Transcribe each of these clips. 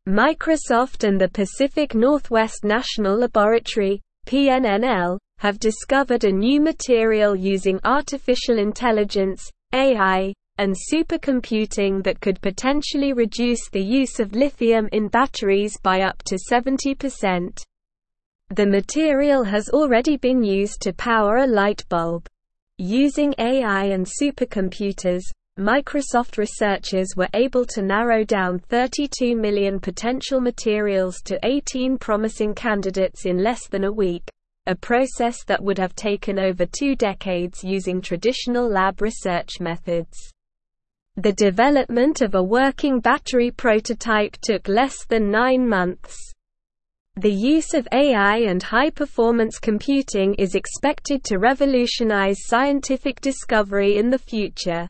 Microsoft and the Pacific Northwest National Laboratory, PNNL, have discovered a new material using artificial intelligence, AI, and supercomputing that could potentially reduce the use of lithium in batteries by up to 70%. The material has already been used to power a light bulb. Using AI and supercomputers, Microsoft researchers were able to narrow down 32 million potential materials to 18 promising candidates in less than a week, a process that would have taken over 2 decades using traditional lab research methods. The development of a working battery prototype took less than 9 months. The use of AI and high-performance computing is expected to revolutionize scientific discovery in the future.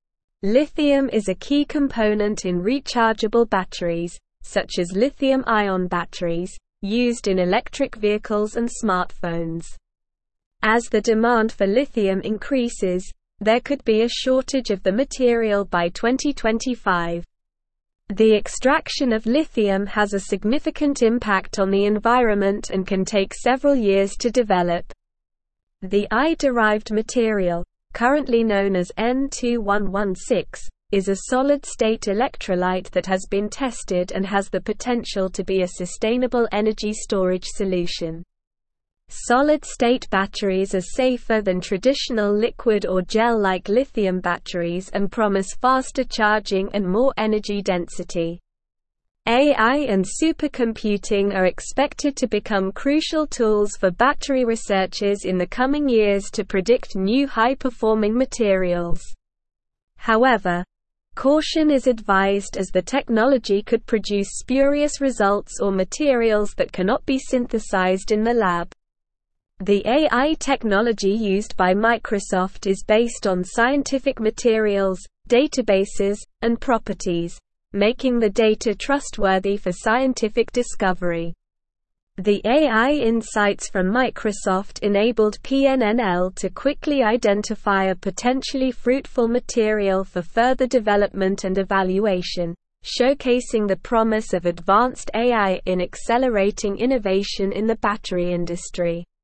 Lithium is a key component in rechargeable batteries, such as lithium-ion batteries, used in electric vehicles and smartphones. As the demand for lithium increases, there could be a shortage of the material by 2025. The extraction of lithium has a significant impact on the environment and can take several years to develop. The I-derived material, currently known as N2116, is a solid-state electrolyte that has been tested and has the potential to be a sustainable energy storage solution. Solid-state batteries are safer than traditional liquid or gel-like lithium batteries and promise faster charging and more energy density. AI and supercomputing are expected to become crucial tools for battery researchers in the coming years to predict new high-performing materials. However, caution is advised as the technology could produce spurious results or materials that cannot be synthesized in the lab. The AI technology used by Microsoft is based on scientific materials, databases, and properties, making the data trustworthy for scientific discovery. The AI insights from Microsoft enabled PNNL to quickly identify a potentially fruitful material for further development and evaluation, showcasing the promise of advanced AI in accelerating innovation in the battery industry.